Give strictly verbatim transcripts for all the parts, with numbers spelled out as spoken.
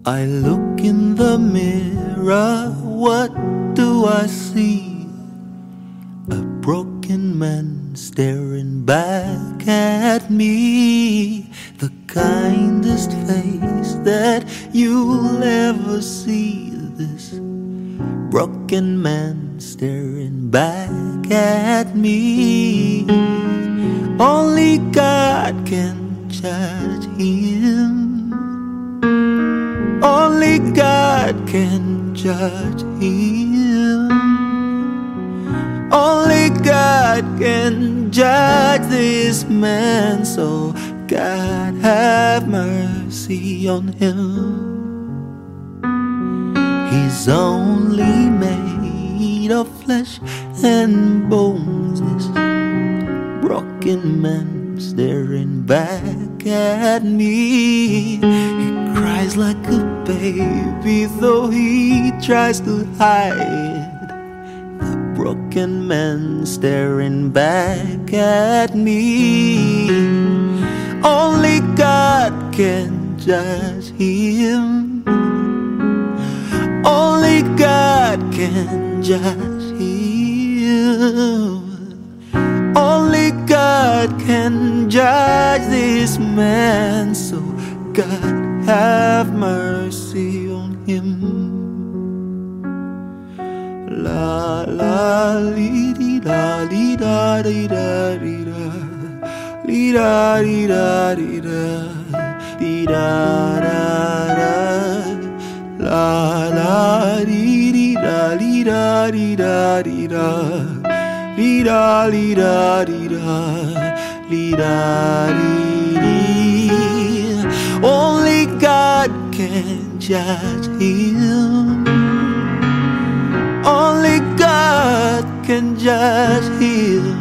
I look in the mirror, what do I see? A broken man staring back at me. The kindest face that you'll ever see. This broken man staring back at me. Only God can judge him. Only God can judge him. Only God can judge this man. So God have mercy on him. He's only made of flesh and bones. This broken man staring back at me. He cries like a baby, though he tries to hide. The broken man staring back at me. Only God can judge him. Only God can judge him. Only God can judge this man. So God have mercy on him. La la li di da li da di da di da li da di da di da di da da da. La la di di da li da di da di da li da li da di da li da di di. Only God can judge him. Only God can judge him.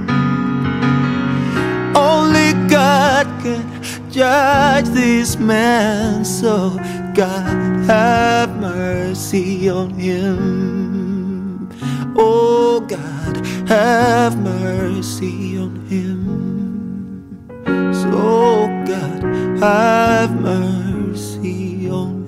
Only God can judge this man. So God have mercy on him. Oh God, have mercy on him. So God, have mercy on